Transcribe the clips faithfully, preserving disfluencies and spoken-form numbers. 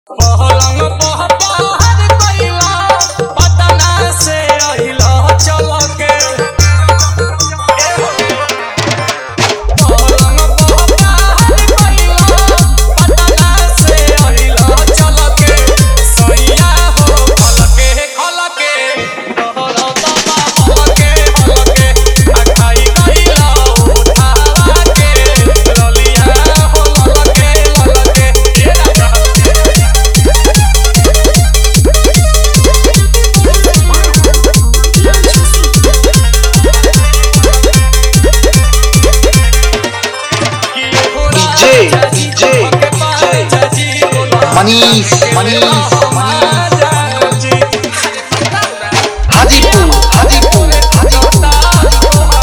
पहलंग पह पहर कइला पटना से अइला चल के पहलंग पह पहर कइला पटना से अइला चल के सैया हो खल के खल के तोहरा बाबा हल के हल के आ खाई गइला उठावा के ललिया हो लल के लल के ए राजा DJ, DJ, DJ, Manish, Manish, Hadipur, Hadipur, Hadipur,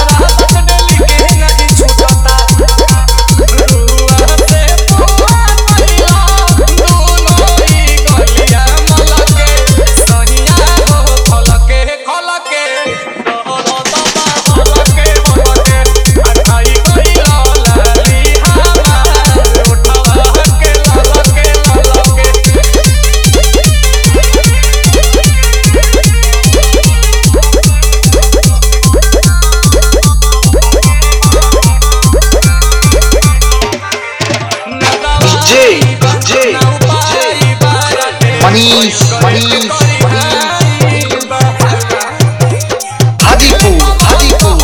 DJ, DJ, Manish, Manish, Hadipur, Hadipur,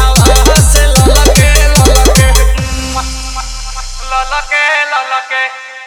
ललके ललके